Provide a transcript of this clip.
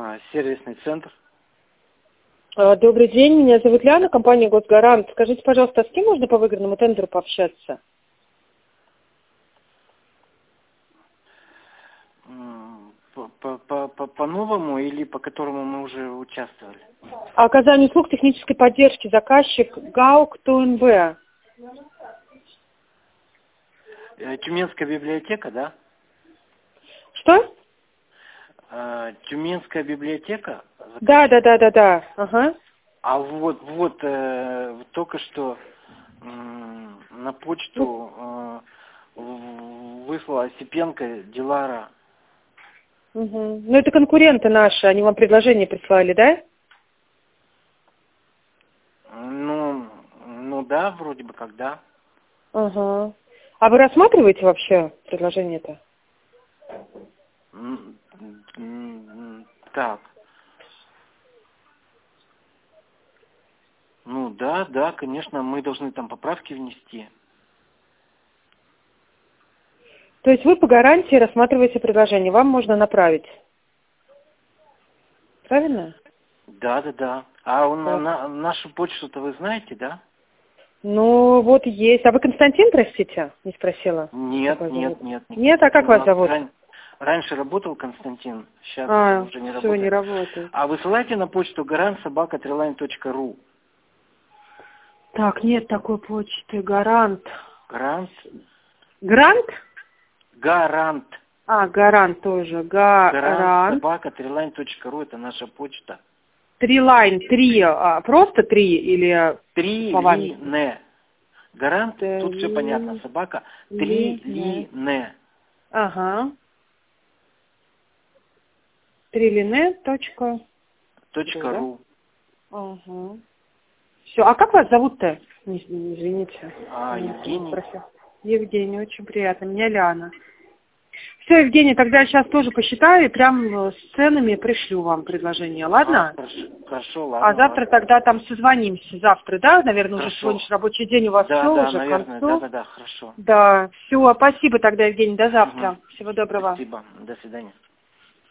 Сервисный центр. Добрый день, меня зовут Ляна, компания «Госгарант». Скажите, пожалуйста, с кем можно по выгодному тендеру пообщаться? По новому или по которому мы уже участвовали? Оказание услуг технической поддержки. Заказчик ГАУК ТУНБ. Тюменская библиотека, да? Что? Тюменская библиотека? Да. Ага. А вот только что на почту выслала Осипенко Дилара. Угу. Ну, это конкуренты наши, они вам предложение прислали, да? Ну да, вроде бы как да. Ага. А вы рассматриваете вообще предложение-то? Так. Ну да, конечно, мы должны там поправки внести. То есть вы по гарантии рассматриваете предложение, вам можно направить. Правильно? Да. А нашу почту-то вы знаете, да? Ну, вот есть. А вы Константин, простите? Не спросила. Нет. Нет, а как вас зовут? Раньше работал Константин, сейчас уже не все, работает. не работает. А высылайте на почту garant@treeline.ru. Так, нет такой почты. Гарант. Гарант? Грант? Гарант. Гарант тоже. Гарант. garant@treeline.ru, это наша почта. Трилайн, просто три или словами? Трилине. Гарант, тут все понятно. Собака. Трилине. Ага. Трилине. .ру. Ага. Все. А как вас зовут-то? Извините. Евгений. Евгений, очень приятно. Меня Ляна. Все, Евгений, тогда я сейчас тоже посчитаю и прям с ценами пришлю вам предложение, ладно? Хорошо, ладно. А завтра тогда там созвонимся. Завтра, да? Наверное, уже сегодняшний рабочий день у вас все уже наверное, к концу. Да, хорошо. Да, все, спасибо тогда, Евгений, до завтра. Всего доброго. Спасибо, до свидания.